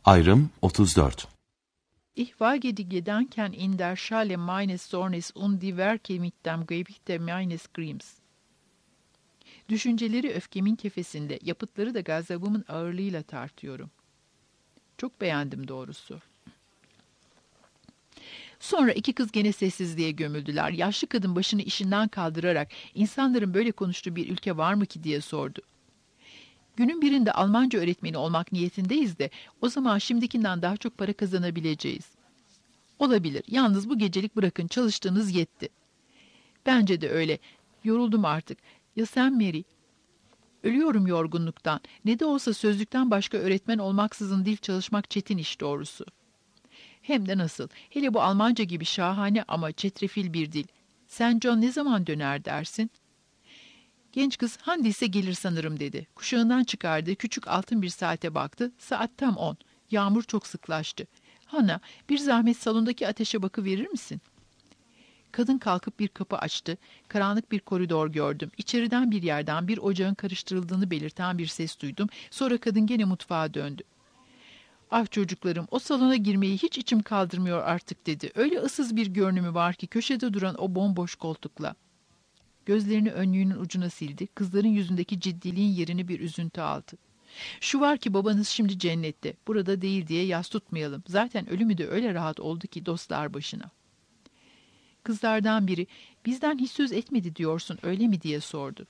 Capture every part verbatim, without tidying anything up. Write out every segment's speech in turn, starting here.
Ayrım otuz dört. Ich wage die Gedanken in der Schale meines Zornes und die Werke mit dem Gewichte meines Grimms. Düşünceleri öfkemin kefesinde, yapıtları da gazabımın ağırlığıyla tartıyorum. Çok beğendim doğrusu. Sonra iki kız gene sessizliğe gömüldüler. Yaşlı kadın başını işinden kaldırarak insanların böyle konuştuğu bir ülke var mı ki diye sordu. Günün birinde Almanca öğretmeni olmak niyetindeyiz de o zaman şimdikinden daha çok para kazanabileceğiz. Olabilir. Yalnız bu gecelik bırakın, çalıştığınız yetti. Bence de öyle. Yoruldum artık. Ya sen Mary? Ölüyorum yorgunluktan. Ne de olsa sözlükten başka öğretmen olmaksızın dil çalışmak çetin iş doğrusu. Hem de nasıl. Hele bu Almanca gibi şahane ama çetrefil bir dil. Sen John ne zaman döner dersin? Genç kız Handi ise gelir sanırım dedi. Kuşağından çıkardığı küçük altın bir saate baktı. Saat tam on. Yağmur çok sıklaştı. Hana, bir zahmet salondaki ateşe bakıverir misin? Kadın kalkıp bir kapı açtı. Karanlık bir koridor gördüm. İçeriden bir yerden bir ocağın karıştırıldığını belirten bir ses duydum. Sonra kadın gene mutfağa döndü. Ah çocuklarım, o salona girmeyi hiç içim kaldırmıyor artık dedi. Öyle ıssız bir görünümü var ki köşede duran o bomboş koltukla. Gözlerini önlüğünün ucuna sildi. Kızların yüzündeki ciddiliğin yerini bir üzüntü aldı. Şu var ki babanız şimdi cennette. Burada değil diye yas tutmayalım. Zaten ölümü de öyle rahat oldu ki dostlar başına. Kızlardan biri, bizden hiç söz etmedi diyorsun öyle mi diye sordu.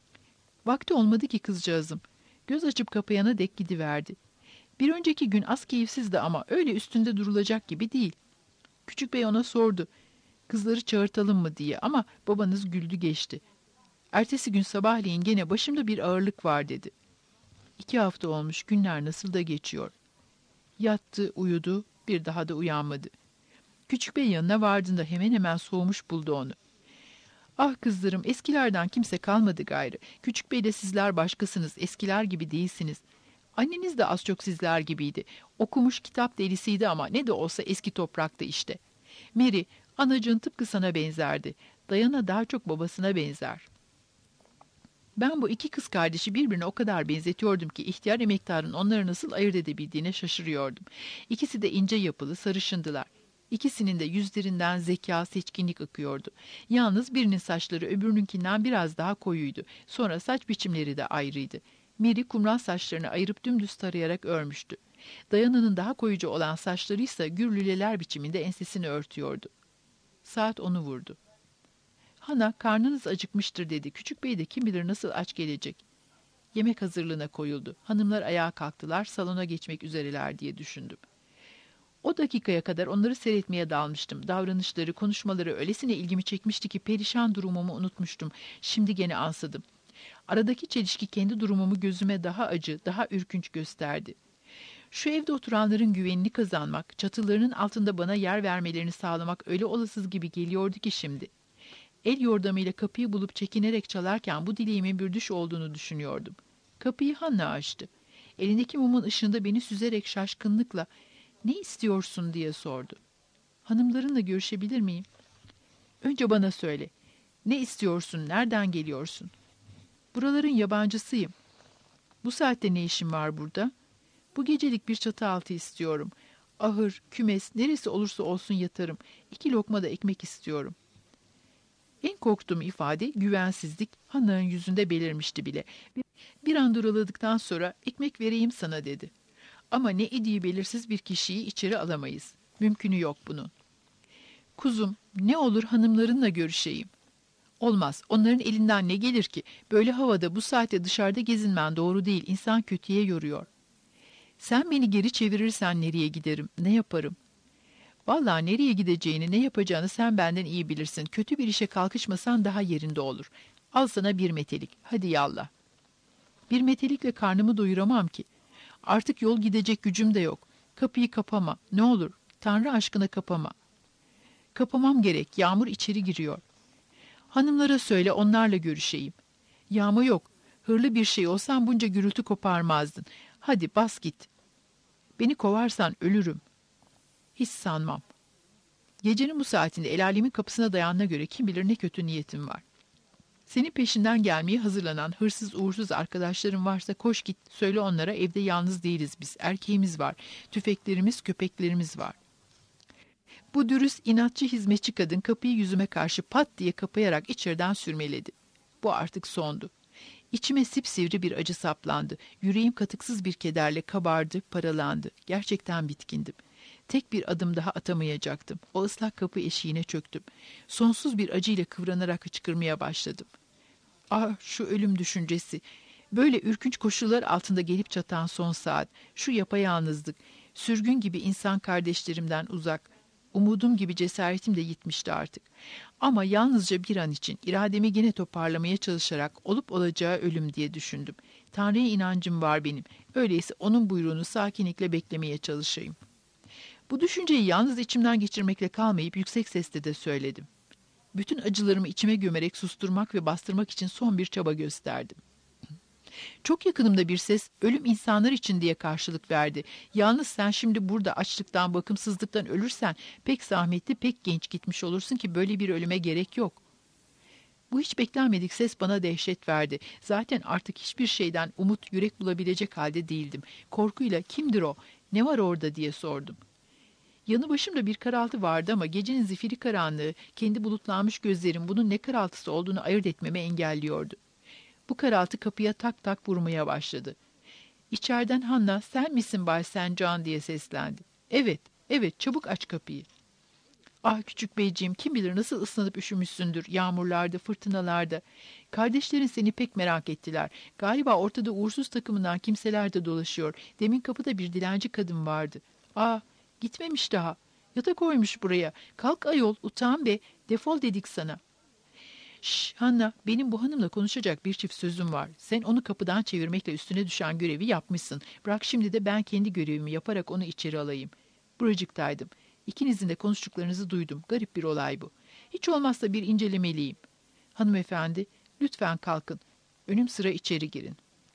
Vakti olmadı ki kızcağızım. Göz açıp kapayana dek gidiverdi. Bir önceki gün az keyifsizdi ama öyle üstünde durulacak gibi değil. Küçük bey ona sordu. Kızları çağırtalım mı diye ama babanız güldü geçti. Ertesi gün sabahleyin gene başımda bir ağırlık var dedi. İki hafta olmuş, günler nasıl da geçiyor. Yattı, uyudu, bir daha da uyanmadı. Küçük bey yanına vardığında hemen hemen soğumuş buldu onu. Ah kızlarım, eskilerden kimse kalmadı gayrı. Küçük bey de sizler başkasınız, eskiler gibi değilsiniz. Anneniz de az çok sizler gibiydi. Okumuş kitap delisiydi ama ne de olsa eski topraktı işte. Mary, anacığın tıpkı sana benzerdi. Diana daha çok babasına benzer. Ben bu iki kız kardeşi birbirine o kadar benzetiyordum ki ihtiyar emektarın onları nasıl ayırt edebildiğine şaşırıyordum. İkisi de ince yapılı, sarışındılar. İkisinin de yüzlerinden zeka, seçkinlik akıyordu. Yalnız birinin saçları öbürününkinden biraz daha koyuydu. Sonra saç biçimleri de ayrıydı. Mary kumral saçlarını ayırıp dümdüz tarayarak örmüştü. Diana'nın daha koyucu olan saçları ise gür lüleler biçiminde ensesini örtüyordu. Saat onu vurdu. Hana, karnınız acıkmıştır dedi. Küçük bey de kim bilir nasıl aç gelecek. Yemek hazırlığına koyuldu. Hanımlar ayağa kalktılar, salona geçmek üzereler diye düşündüm. O dakikaya kadar onları seyretmeye dalmıştım. Davranışları, konuşmaları öylesine ilgimi çekmişti ki perişan durumumu unutmuştum. Şimdi gene ansadım. Aradaki çelişki kendi durumumu gözüme daha acı, daha ürkünç gösterdi. Şu evde oturanların güvenini kazanmak, çatılarının altında bana yer vermelerini sağlamak öyle olasız gibi geliyordu ki şimdi. El yordamıyla kapıyı bulup çekinerek çalarken bu dileğimin bir düş olduğunu düşünüyordum. Kapıyı Hanna açtı. Elindeki mumun ışığında beni süzerek şaşkınlıkla "Ne istiyorsun?" diye sordu. "Hanımlarınla görüşebilir miyim?" "Önce bana söyle. Ne istiyorsun? Nereden geliyorsun?" "Buraların yabancısıyım." "Bu saatte ne işin var burada?" "Bu gecelik bir çatı altı istiyorum. Ahır, kümes, neresi olursa olsun yatarım. İki lokma da ekmek istiyorum." En korktuğum ifade güvensizlik Hanna'nın yüzünde belirmişti bile. Bir an duruladıktan sonra "Ekmek vereyim sana" dedi. Ama ne idiği belirsiz bir kişiyi içeri alamayız. Mümkünü yok bunun. "Kuzum, ne olur hanımlarınla görüşeyim." "Olmaz. Onların elinden ne gelir ki? Böyle havada bu saatte dışarıda gezinmen doğru değil. İnsan kötüye yoruyor." "Sen beni geri çevirirsen nereye giderim? Ne yaparım?" "Vallahi nereye gideceğini, ne yapacağını sen benden iyi bilirsin. Kötü bir işe kalkışmasan daha yerinde olur. Al sana bir metelik. Hadi yallah." "Bir metelikle karnımı doyuramam ki. Artık yol gidecek gücüm de yok. Kapıyı kapama. Ne olur. Tanrı aşkına kapama." "Kapamam gerek. Yağmur içeri giriyor." "Hanımlara söyle, onlarla görüşeyim." "Yağmur yok. Hırlı bir şey olsan bunca gürültü koparmazdın. Hadi bas git." "Beni kovarsan ölürüm." "Hiç sanmam." Gecenin bu saatinde el alemin kapısına dayanına göre kim bilir ne kötü niyetim var. Senin peşinden gelmeye hazırlanan hırsız uğursuz arkadaşların varsa koş git söyle onlara, evde yalnız değiliz biz. Erkeğimiz var, tüfeklerimiz, köpeklerimiz var. Bu dürüst inatçı hizmetçi kadın kapıyı yüzüme karşı pat diye kapayarak içeriden sürmeledi. Bu artık sondu. İçime sipsivri bir acı saplandı. Yüreğim katıksız bir kederle kabardı, paralandı. Gerçekten bitkindim. Tek bir adım daha atamayacaktım. O ıslak kapı eşiğine çöktüm. Sonsuz bir acıyla kıvranarak hıçkırmaya başladım. Ah, şu ölüm düşüncesi. Böyle ürkünç koşullar altında gelip çatan son saat. Şu yapayalnızlık. Sürgün gibi insan kardeşlerimden uzak. Umudum gibi cesaretim de yitmişti artık. Ama yalnızca bir an için irademi gene toparlamaya çalışarak olup olacağı ölüm diye düşündüm. Tanrı'ya inancım var benim. Öyleyse onun buyruğunu sakinlikle beklemeye çalışayım. Bu düşünceyi yalnız içimden geçirmekle kalmayıp yüksek sesle de söyledim. Bütün acılarımı içime gömerek susturmak ve bastırmak için son bir çaba gösterdim. Çok yakınımda bir ses, ölüm insanlar için diye karşılık verdi. Yalnız sen şimdi burada açlıktan, bakımsızlıktan ölürsen pek zahmetli, pek genç gitmiş olursun ki böyle bir ölüme gerek yok. Bu hiç beklenmedik ses bana dehşet verdi. Zaten artık hiçbir şeyden umut, yürek bulabilecek halde değildim. Korkuyla kimdir o, ne var orada diye sordum. Yanı başımda bir karaltı vardı ama gecenin zifiri karanlığı, kendi bulutlanmış gözlerim bunun ne karaltısı olduğunu ayırt etmeme engelliyordu. Bu karaltı kapıya tak tak vurmaya başladı. İçeriden Hanna, sen misin Bay Saint John diye seslendi. Evet, evet, çabuk aç kapıyı. Ah küçük beyciğim, kim bilir nasıl ıslanıp üşümüşsündür yağmurlarda, fırtınalarda. Kardeşlerin seni pek merak ettiler. Galiba ortada uğursuz takımından kimseler de dolaşıyor. Demin kapıda bir dilenci kadın vardı. Ah, gitmemiş daha. Yatak koymuş buraya. Kalk ayol, utan be, defol dedik sana. Şş, Hanna, benim bu hanımla konuşacak bir çift sözüm var. Sen onu kapıdan çevirmekle üstüne düşen görevi yapmışsın. Bırak şimdi de ben kendi görevimi yaparak onu içeri alayım. Buracıktaydım. İkinizin de konuştuklarınızı duydum. Garip bir olay bu. Hiç olmazsa bir incelemeliyim. Hanımefendi, lütfen kalkın. Önüm sıra içeri girin.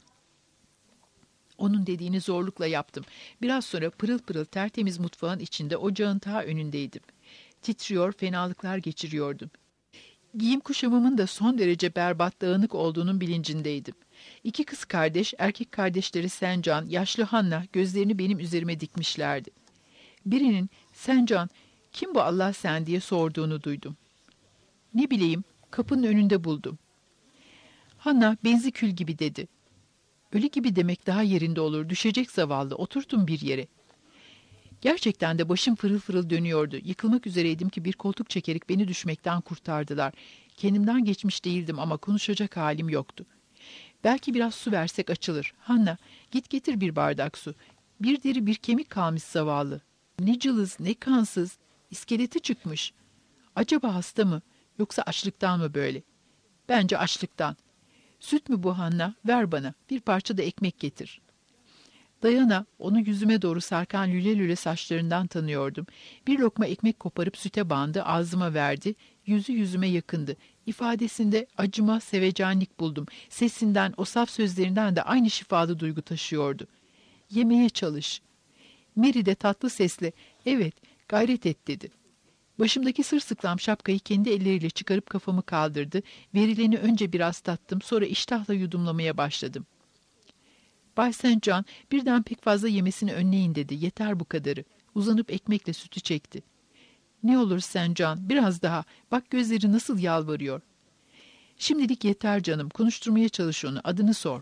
Onun dediğini zorlukla yaptım. Biraz sonra pırıl pırıl tertemiz mutfağın içinde ocağın ta önündeydim. Titriyor, fenalıklar geçiriyordum. Giyim kuşamımın da son derece berbat, dağınık olduğunun bilincindeydim. İki kız kardeş, erkek kardeşleri Saint John, yaşlı Hanna gözlerini benim üzerime dikmişlerdi. Birinin, Saint John, kim bu Allah sen diye sorduğunu duydum. Ne bileyim, kapının önünde buldum. Hanna, benzi kül gibi dedi. Ölü gibi demek daha yerinde olur, düşecek zavallı, oturtun bir yere. Gerçekten de başım fırıl fırıl dönüyordu. Yıkılmak üzereydim ki bir koltuk çekerek beni düşmekten kurtardılar. Kendimden geçmiş değildim ama konuşacak halim yoktu. Belki biraz su versek açılır. Hanna, git getir bir bardak su. Bir deri bir kemik kalmış zavallı. Ne cılız, ne kansız. İskeleti çıkmış. Acaba hasta mı? Yoksa açlıktan mı böyle? Bence açlıktan. Süt mü bu Hanna? Ver bana. Bir parça da ekmek getir. Dayana, onu yüzüme doğru sarkan lüle lüle saçlarından tanıyordum. Bir lokma ekmek koparıp süte bandı, ağzıma verdi. Yüzü yüzüme yakındı. İfadesinde acıma, sevecenlik buldum. Sesinden, o saf sözlerinden de aynı şifalı duygu taşıyordu. Yemeye çalış. Mary de tatlı sesle, evet, gayret et dedi. Başımdaki sırsıklam şapkayı kendi elleriyle çıkarıp kafamı kaldırdı. Verileni önce biraz tattım, sonra iştahla yudumlamaya başladım. Bay Saint John, birden pek fazla yemesini önleyin dedi. Yeter bu kadarı. Uzanıp ekmekle sütü çekti. Ne olur Saint John, biraz daha. Bak gözleri nasıl yalvarıyor. Şimdilik yeter canım. Konuşturmaya çalış onu. Adını sor.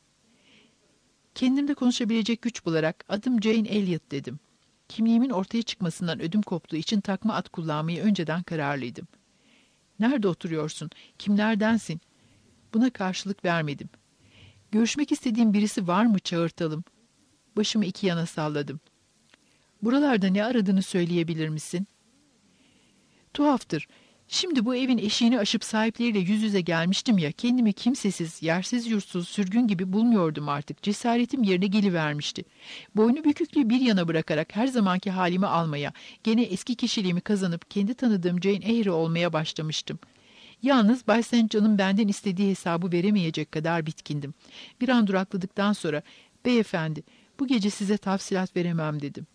Kendimde konuşabilecek güç bularak adım Jane Elliot dedim. Kimliğimin ortaya çıkmasından ödüm koptuğu için takma ad kullanmayı önceden kararlıydım. Nerede oturuyorsun? Kimlerdensin? Buna karşılık vermedim. Görüşmek istediğim birisi var mı çağırtalım? Başımı iki yana salladım. Buralarda ne aradığını söyleyebilir misin? Tuhaftır. Şimdi bu evin eşiğini aşıp sahipleriyle yüz yüze gelmiştim ya, kendimi kimsesiz, yersiz yursuz, sürgün gibi bulmuyordum artık. Cesaretim yerine gelivermişti. Boynu büküklüğü bir yana bırakarak her zamanki halimi almaya, gene eski kişiliğimi kazanıp kendi tanıdığım Jane Eyre olmaya başlamıştım. Yalnız Bay Saint John'un benden istediği hesabı veremeyecek kadar bitkindim. Bir an durakladıktan sonra, beyefendi, bu gece size tavsilat veremem dedim.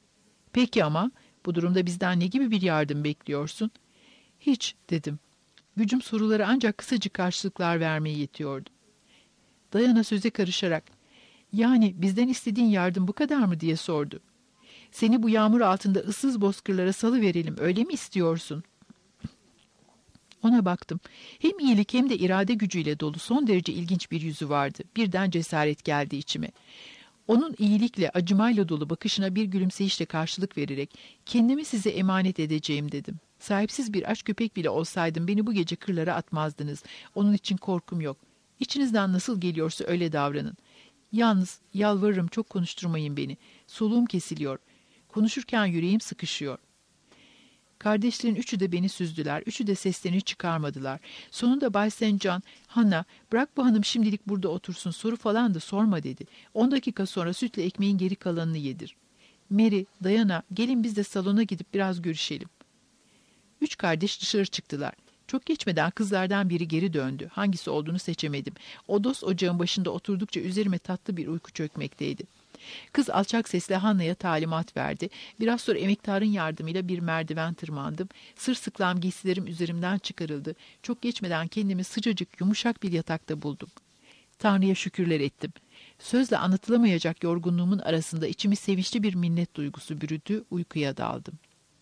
Peki ama, bu durumda bizden ne gibi bir yardım bekliyorsun? Hiç, dedim. Gücüm sorulara ancak kısacık karşılıklar vermeye yetiyordu. Dayana söze karışarak, "Yani bizden istediğin yardım bu kadar mı?" diye sordu. "Seni bu yağmur altında ıssız bozkırlara salıverelim, öyle mi istiyorsun?" Ona baktım. Hem iyilik hem de irade gücüyle dolu son derece ilginç bir yüzü vardı. Birden cesaret geldi içime. Onun iyilikle, acımayla dolu bakışına bir gülümseyişle karşılık vererek, "Kendimi size emanet edeceğim," dedim. "Sahipsiz bir aç köpek bile olsaydım beni bu gece kırlara atmazdınız. Onun için korkum yok. İçinizden nasıl geliyorsa öyle davranın. Yalnız yalvarırım, çok konuşturmayın beni. Soluğum kesiliyor. Konuşurken yüreğim sıkışıyor." Kardeşlerin üçü de beni süzdüler. Üçü de seslerini çıkarmadılar. Sonunda Bay Saint John, "Hannah, bırak bu hanım şimdilik burada otursun, soru falan da sorma," dedi. On dakika sonra sütle ekmeğin geri kalanını yedir. "Mary, Diana, gelin biz de salona gidip biraz görüşelim." Üç kardeş dışarı çıktılar. Çok geçmeden kızlardan biri geri döndü. Hangisi olduğunu seçemedim. Odos ocağın başında oturdukça üzerime tatlı bir uyku çökmekteydi. Kız alçak sesle Hannah'ya talimat verdi. Biraz sonra emektarın yardımıyla bir merdiven tırmandım. Sırsıklam giysilerim üzerimden çıkarıldı. Çok geçmeden kendimi sıcacık, yumuşak bir yatakta buldum. Tanrı'ya şükürler ettim. Sözle anlatılamayacak yorgunluğumun arasında içimi sevinçli bir minnet duygusu bürüdü, uykuya daldım.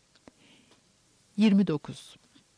yirmi dokuz.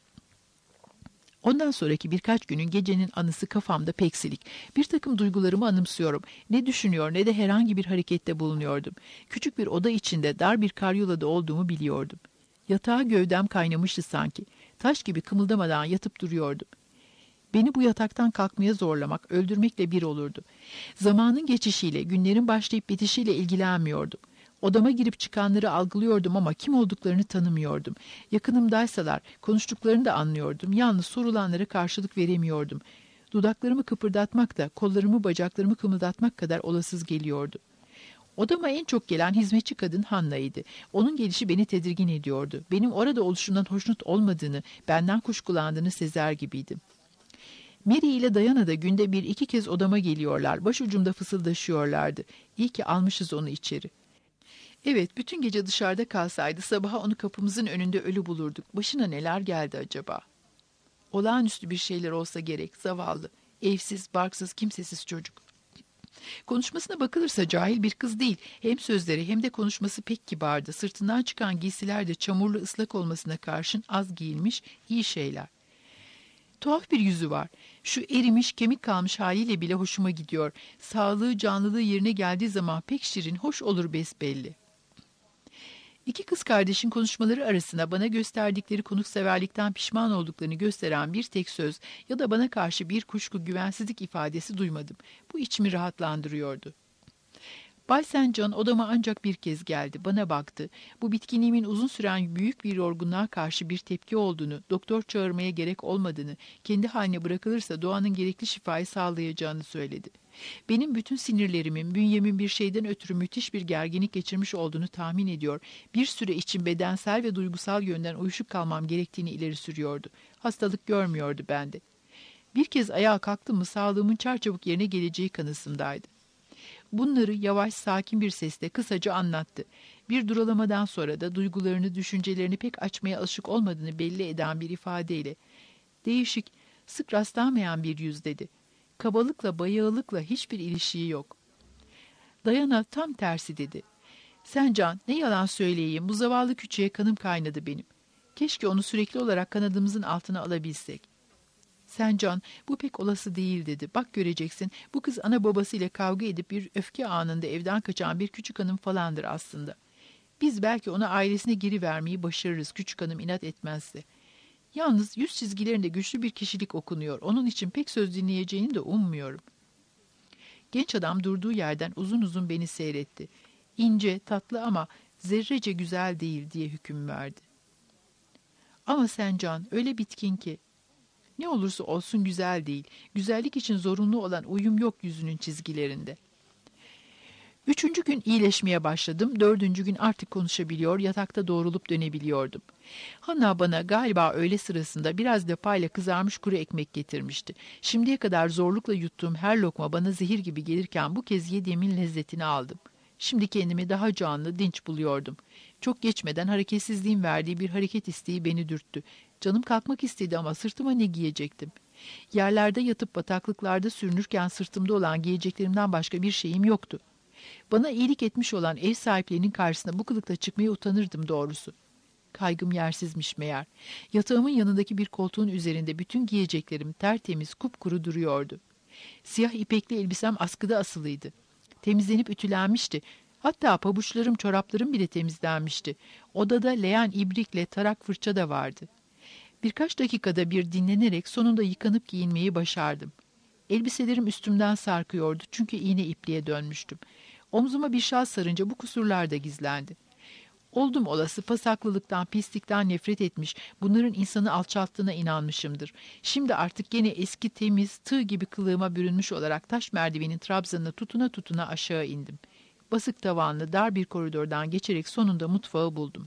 Ondan sonraki birkaç günün gecenin anısı kafamda pek silik. Bir takım duygularımı anımsıyorum. Ne düşünüyor ne de herhangi bir harekette bulunuyordum. Küçük bir oda içinde dar bir karyolada olduğumu biliyordum. Yatağa gövdem kaynamıştı sanki. Taş gibi kımıldamadan yatıp duruyordum. Beni bu yataktan kalkmaya zorlamak, öldürmekle bir olurdu. Zamanın geçişiyle, günlerin başlayıp bitişiyle ilgilenmiyordum. Odama girip çıkanları algılıyordum ama kim olduklarını tanımıyordum. Yakınımdaysalar konuştuklarını da anlıyordum. Yalnız sorulanlara karşılık veremiyordum. Dudaklarımı kıpırdatmak da kollarımı bacaklarımı kımıldatmak kadar olasız geliyordu. Odama en çok gelen hizmetçi kadın Hannah'ydı. Onun gelişi beni tedirgin ediyordu. Benim orada oluşumdan hoşnut olmadığını, benden kuşkulandığını sezer gibiydim. Mary ile Diana da günde bir iki kez odama geliyorlar. Başucumda fısıldaşıyorlardı. İyi ki almışız onu içeri. Evet, bütün gece dışarıda kalsaydı sabaha onu kapımızın önünde ölü bulurduk. Başına neler geldi acaba? Olağanüstü bir şeyler olsa gerek, zavallı, evsiz, barksız, kimsesiz çocuk. Konuşmasına bakılırsa cahil bir kız değil. Hem sözleri hem de konuşması pek kibardı. Sırtından çıkan giysiler de çamurlu ıslak olmasına karşın az giyilmiş, iyi şeyler. Tuhaf bir yüzü var. Şu erimiş, kemik kalmış haliyle bile hoşuma gidiyor. Sağlığı, canlılığı yerine geldiği zaman pek şirin, hoş olur besbelli. İki kız kardeşin konuşmaları arasında bana gösterdikleri konukseverlikten pişman olduklarını gösteren bir tek söz ya da bana karşı bir kuşku, güvensizlik ifadesi duymadım. Bu içimi rahatlandırıyordu. Bay Saint John odama ancak bir kez geldi. Bana baktı. Bu bitkinliğimin uzun süren büyük bir yorgunluğa karşı bir tepki olduğunu, doktor çağırmaya gerek olmadığını, kendi haline bırakılırsa doğanın gerekli şifayı sağlayacağını söyledi. Benim bütün sinirlerimin, bünyemin bir şeyden ötürü müthiş bir gerginlik geçirmiş olduğunu tahmin ediyor. Bir süre için bedensel ve duygusal yönden uyuşuk kalmam gerektiğini ileri sürüyordu. Hastalık görmüyordu bende. Bir kez ayağa kalktım mı sağlığımın çarçabuk yerine geleceği kanısındaydı. Bunları yavaş, sakin bir sesle kısaca anlattı. Bir duralamadan sonra da duygularını, düşüncelerini pek açmaya alışık olmadığını belli eden bir ifadeyle, "Değişik, sık rastlanmayan bir yüz," dedi. "Kabalıkla, bayağılıkla hiçbir ilişiği yok." Diana tam tersi dedi. "Sen Can, ne yalan söyleyeyim, bu zavallı küçüğe kanım kaynadı benim. Keşke onu sürekli olarak kanadımızın altına alabilsek." "Sen Can, bu pek olası değil," dedi. "Bak göreceksin, bu kız ana babasıyla kavga edip bir öfke anında evden kaçan bir küçük hanım falandır aslında. Biz belki ona ailesine geri vermeyi başarırız, küçük hanım inat etmezse. Yalnız yüz çizgilerinde güçlü bir kişilik okunuyor. Onun için pek söz dinleyeceğini de ummuyorum." Genç adam durduğu yerden uzun uzun beni seyretti. "İnce, tatlı ama zerrece güzel değil," diye hüküm verdi. "Ama sen Can, öyle bitkin ki." "Ne olursa olsun güzel değil. Güzellik için zorunlu olan uyum yok yüzünün çizgilerinde." Üçüncü gün iyileşmeye başladım. Dördüncü gün artık konuşabiliyor, yatakta doğrulup dönebiliyordum. Hannah bana galiba öğle sırasında biraz lapayla kızarmış kuru ekmek getirmişti. Şimdiye kadar zorlukla yuttuğum her lokma bana zehir gibi gelirken bu kez yediğimin lezzetini aldım. Şimdi kendimi daha canlı, dinç buluyordum. Çok geçmeden hareketsizliğin verdiği bir hareket isteği beni dürttü. Canım kalkmak istedi ama sırtıma ne giyecektim? Yerlerde yatıp bataklıklarda sürünürken sırtımda olan giyeceklerimden başka bir şeyim yoktu. Bana iyilik etmiş olan ev sahiplerinin karşısına bu kılıkta çıkmaya utanırdım doğrusu. Kaygım yersizmiş meğer. Yatağımın yanındaki bir koltuğun üzerinde bütün giyeceklerim tertemiz, kupkuru duruyordu. Siyah ipekli elbisem askıda asılıydı. Temizlenip ütülenmişti. Hatta pabuçlarım, çoraplarım bile temizlenmişti. Odada leğen ibrikle tarak fırça da vardı. Birkaç dakikada bir dinlenerek sonunda yıkanıp giyinmeyi başardım. Elbiselerim üstümden sarkıyordu çünkü iğne ipliğe dönmüştüm. Omzuma bir şal sarınca bu kusurlar da gizlendi. Oldum olası pasaklılıktan, pislikten nefret etmiş, bunların insanı alçalttığına inanmışımdır. Şimdi artık gene eski temiz, tığ gibi kılığıma bürünmüş olarak taş merdivenin trabzanına tutuna tutuna aşağı indim. Basık tavanlı, dar bir koridordan geçerek sonunda mutfağı buldum.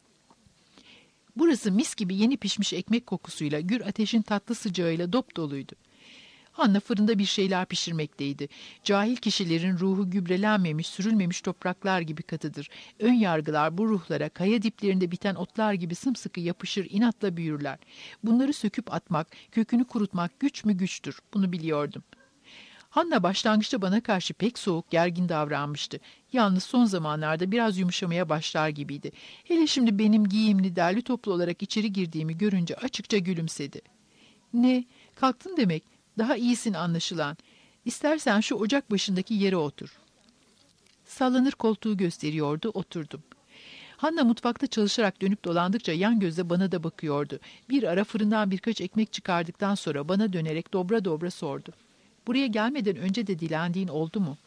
Burası mis gibi yeni pişmiş ekmek kokusuyla, gür ateşin tatlı sıcağıyla dop doluydu. Hanna fırında bir şeyler pişirmekteydi. Cahil kişilerin ruhu gübrelenmemiş, sürülmemiş topraklar gibi katıdır. Ön yargılar bu ruhlara kaya diplerinde biten otlar gibi sımsıkı yapışır, inatla büyürler. Bunları söküp atmak, kökünü kurutmak güç mü güçtür, bunu biliyordum. Hanna başlangıçta bana karşı pek soğuk, gergin davranmıştı. Yalnız son zamanlarda biraz yumuşamaya başlar gibiydi. Hele şimdi benim giyimli, derli toplu olarak içeri girdiğimi görünce açıkça gülümsedi. "Ne, kalktın demek. Daha iyisin anlaşılan. İstersen şu ocak başındaki yere otur." Sallanır koltuğu gösteriyordu, oturdum. Hanna mutfakta çalışarak dönüp dolandıkça yan gözle bana da bakıyordu. Bir ara fırından birkaç ekmek çıkardıktan sonra bana dönerek dobra dobra sordu. "Buraya gelmeden önce de dilendiğin oldu mu?"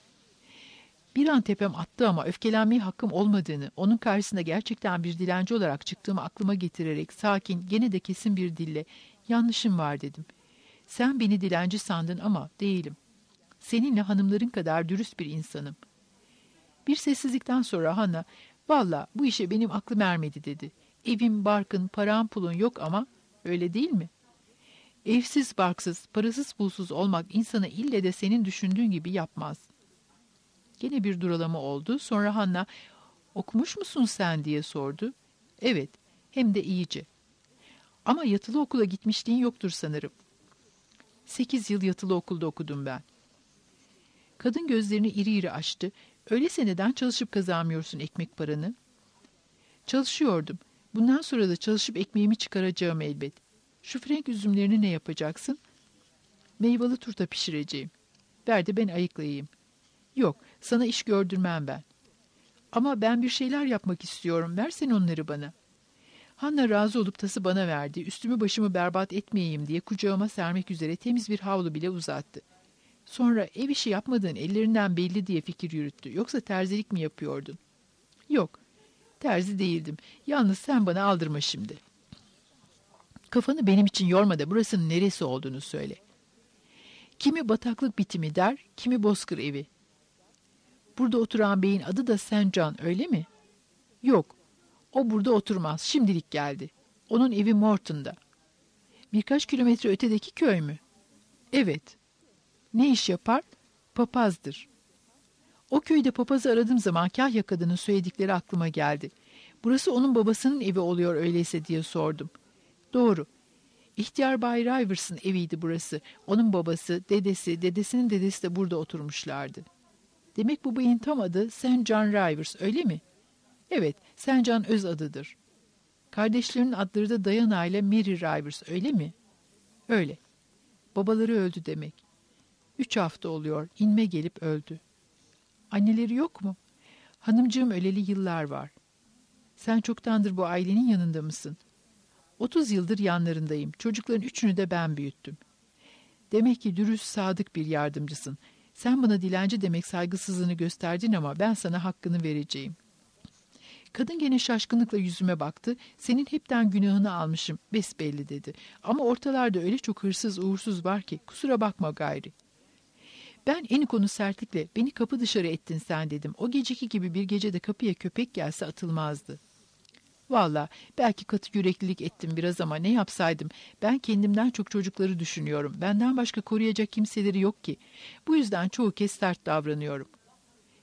Bir an tepem attı ama öfkelenmeye hakkım olmadığını, onun karşısında gerçekten bir dilenci olarak çıktığımı aklıma getirerek sakin, gene de kesin bir dille "Yanlışım var," dedim. "Sen beni dilenci sandın ama değilim. Seninle hanımların kadar dürüst bir insanım." Bir sessizlikten sonra Hanna, "Valla bu işe benim aklım ermedi," dedi. "Evim, barkın, param pulun yok ama öyle değil mi? Evsiz, barksız, parasız pulsuz olmak insanı ille de senin düşündüğün gibi yapmaz." Gene bir duralama oldu. Sonra Hanna, "Okumuş musun sen?" diye sordu. "Evet, hem de iyice." "Ama yatılı okula gitmişliğin yoktur sanırım." Sekiz yıl yatılı okulda okudum ben." Kadın gözlerini iri iri açtı. "Öyleyse neden çalışıp kazanmıyorsun ekmek paranı?" "Çalışıyordum. Bundan sonra da çalışıp ekmeğimi çıkaracağım elbet." "Şu frenk üzümlerini ne yapacaksın?" "Meyveli turta pişireceğim." "Ver de ben ayıklayayım." "Yok, sana iş gördürmem ben." "Ama ben bir şeyler yapmak istiyorum. Versen onları bana." Hanna razı olup tası bana verdi. Üstümü başımı berbat etmeyeyim diye kucağıma sermek üzere temiz bir havlu bile uzattı. Sonra "Ev işi yapmadığın ellerinden belli," diye fikir yürüttü. "Yoksa terzilik mi yapıyordun?" "Yok, terzi değildim. Yalnız sen bana aldırma şimdi. Kafanı benim için yorma da burasının neresi olduğunu söyle." "Kimi bataklık bitimi der, kimi bozkır evi." "Burada oturan beyin adı da Saint John, öyle mi?" "Yok, o burada oturmaz. Şimdilik geldi. Onun evi Morton'da." "Birkaç kilometre ötedeki köy mü?" "Evet." "Ne iş yapar?" "Papazdır." O köyde papazı aradığım zaman Kahya kadının söyledikleri aklıma geldi. "Burası onun babasının evi oluyor öyleyse," diye sordum. "Doğru. İhtiyar Bay Rivers'ın eviydi burası. Onun babası, dedesi, dedesinin dedesi de burada oturmuşlardı." "Demek bu beyin tam adı Saint John Rivers, öyle mi?" "Evet, Saint John öz adıdır." "Kardeşlerinin adları da Diana ile Mary Rivers, öyle mi?" "Öyle." "Babaları öldü demek." "Üç hafta oluyor, inme gelip öldü." "Anneleri yok mu?" "Hanımcığım öleli yıllar var." "Sen çoktandır bu ailenin yanında mısın?" Otuz yıldır yanlarındayım. Çocukların üçünü de ben büyüttüm." "Demek ki dürüst, sadık bir yardımcısın. Sen bana dilenci demek saygısızlığını gösterdin ama ben sana hakkını vereceğim." Kadın gene şaşkınlıkla yüzüme baktı. "Senin hepten günahını almışım, besbelli," dedi. "Ama ortalarda öyle çok hırsız, uğursuz var ki, kusura bakma gayri." Ben en konu sertlikle, "Beni kapı dışarı ettin sen," dedim. "O geceki gibi bir gecede kapıya köpek gelse atılmazdı." "Valla belki katı yüreklilik ettim biraz ama ne yapsaydım? Ben kendimden çok çocukları düşünüyorum. Benden başka koruyacak kimseleri yok ki. Bu yüzden çoğu kez sert davranıyorum."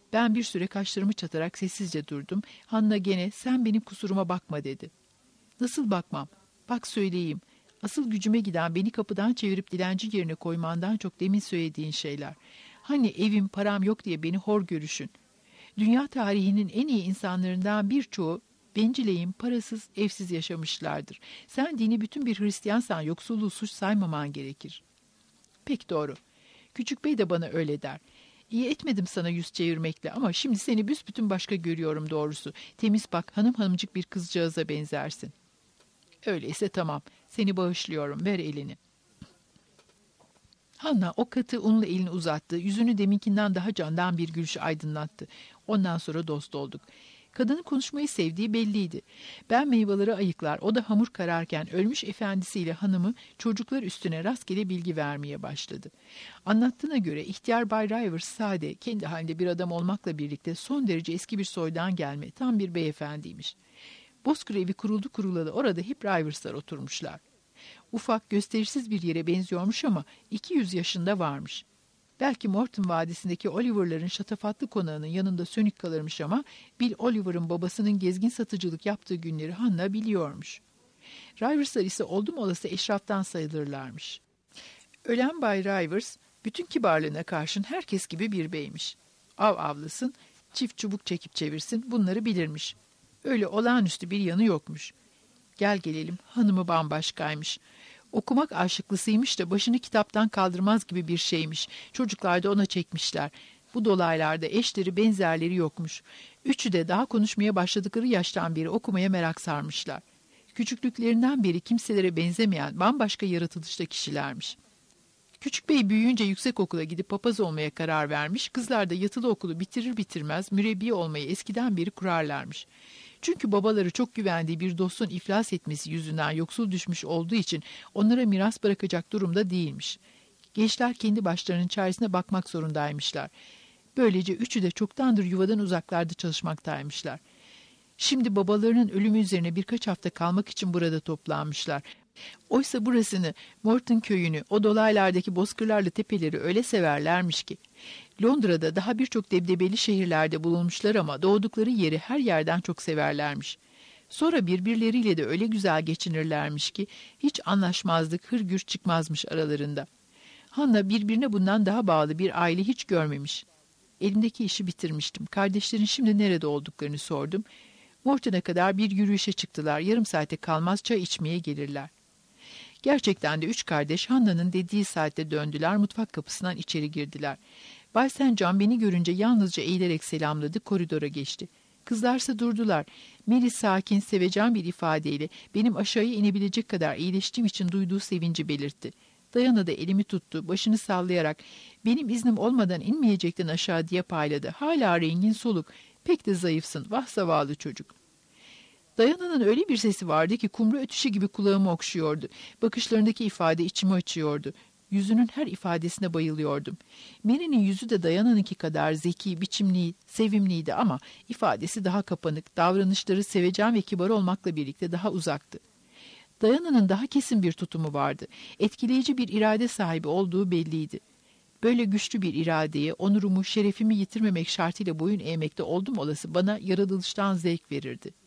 Ben bir süre kaşlarımı çatarak sessizce durdum. Hanna gene sen benim kusuruma bakma dedi. Nasıl bakmam? Bak söyleyeyim. Asıl gücüme giden beni kapıdan çevirip dilenci yerine koymandan çok demin söylediğin şeyler. Hani evim param yok diye beni hor görüşün. Dünya tarihinin en iyi insanlarından birçoğu bencileyim, parasız, evsiz yaşamışlardır. Sen dini bütün bir Hristiyansan yoksulluğu suç saymaman gerekir. Pek doğru. Küçük bey de bana öyle der. İyi etmedim sana yüz çevirmekle ama şimdi seni büsbütün başka görüyorum doğrusu. Temiz bak, hanım hanımcık bir kızcağıza benzersin. Öyleyse tamam, seni bağışlıyorum, ver elini. Hanna o katı unlu elini uzattı, yüzünü deminkinden daha candan bir gülüş aydınlattı. Ondan sonra dost olduk. Kadının konuşmayı sevdiği belliydi. Ben meyveleri ayıklar, o da hamur kararken ölmüş efendisiyle hanımı çocuklar üstüne rastgele bilgi vermeye başladı. Anlattığına göre ihtiyar Bay Rivers sade, kendi halinde bir adam olmakla birlikte son derece eski bir soydan gelme, tam bir beyefendiymiş. Bozkır evi kuruldu kurulalı orada hep Rivers'lar oturmuşlar. Ufak, gösterişsiz bir yere benziyormuş ama iki yüz yaşında varmış. Belki Morton Vadisi'ndeki Oliver'ların şatafatlı konağının yanında sönük kalırmış ama Bill Oliver'ın babasının gezgin satıcılık yaptığı günleri Hanna biliyormuş. Rivers'lar ise oldum olası eşraftan sayılırlarmış. Ölen Bay Rivers, bütün kibarlığına karşın herkes gibi bir beymiş. Av avlasın, çift çubuk çekip çevirsin, bunları bilirmiş. Öyle olağanüstü bir yanı yokmuş. Gel gelelim, hanımı bambaşkaymış. Okumak aşıklısıymış da başını kitaptan kaldırmaz gibi bir şeymiş. Çocuklar da ona çekmişler. Bu dolaylarda eşleri benzerleri yokmuş. Üçü de daha konuşmaya başladıkları yaştan beri okumaya merak sarmışlar. Küçüklüklerinden beri kimselere benzemeyen bambaşka yaratılışta kişilermiş. Küçük bey büyüyünce yüksek okula gidip papaz olmaya karar vermiş. Kızlar da yatılı okulu bitirir bitirmez mürebbiye olmayı eskiden beri kurarlarmış. Çünkü babaları çok güvendiği bir dostun iflas etmesi yüzünden yoksul düşmüş olduğu için onlara miras bırakacak durumda değilmiş. Gençler kendi başlarının çaresine bakmak zorundaymışlar. Böylece üçü de çoktandır yuvadan uzaklarda çalışmaktaymışlar. Şimdi babalarının ölümü üzerine birkaç hafta kalmak için burada toplanmışlar. Oysa burasını, Morton köyünü, o dolaylardaki bozkırlarla tepeleri öyle severlermiş ki. Londra'da daha birçok debdebeli şehirlerde bulunmuşlar ama doğdukları yeri her yerden çok severlermiş. Sonra birbirleriyle de öyle güzel geçinirlermiş ki hiç anlaşmazlık, hırgür çıkmazmış aralarında. Hanna birbirine bundan daha bağlı bir aile hiç görmemiş. Elimdeki işi bitirmiştim. Kardeşlerin şimdi nerede olduklarını sordum. Morton'a kadar bir yürüyüşe çıktılar. Yarım saate kalmaz çay içmeye gelirler. Gerçekten de üç kardeş Hanna'nın dediği saatte döndüler, mutfak kapısından içeri girdiler. Bay Saint John beni görünce yalnızca eğilerek selamladı, koridora geçti. Kızlarsa durdular. Mary sakin, sevecen bir ifadeyle benim aşağıya inebilecek kadar iyileştiğim için duyduğu sevinci belirtti. Diana da elimi tuttu, başını sallayarak benim iznim olmadan inmeyecektin aşağı diye payladı. Hala rengin soluk, pek de zayıfsın, vah zavallı çocuk. Diana'nın öyle bir sesi vardı ki kumru ötüşü gibi kulağımı okşuyordu. Bakışlarındaki ifade içimi açıyordu. Yüzünün her ifadesine bayılıyordum. Mary'nin yüzü de Diana'nınki kadar zeki, biçimli, sevimliydi ama ifadesi daha kapanık, davranışları sevecen ve kibar olmakla birlikte daha uzaktı. Diana'nın daha kesin bir tutumu vardı. Etkileyici bir irade sahibi olduğu belliydi. Böyle güçlü bir iradeye, onurumu, şerefimi yitirmemek şartıyla boyun eğmekte oldum olası bana yaratılıştan zevk verirdi.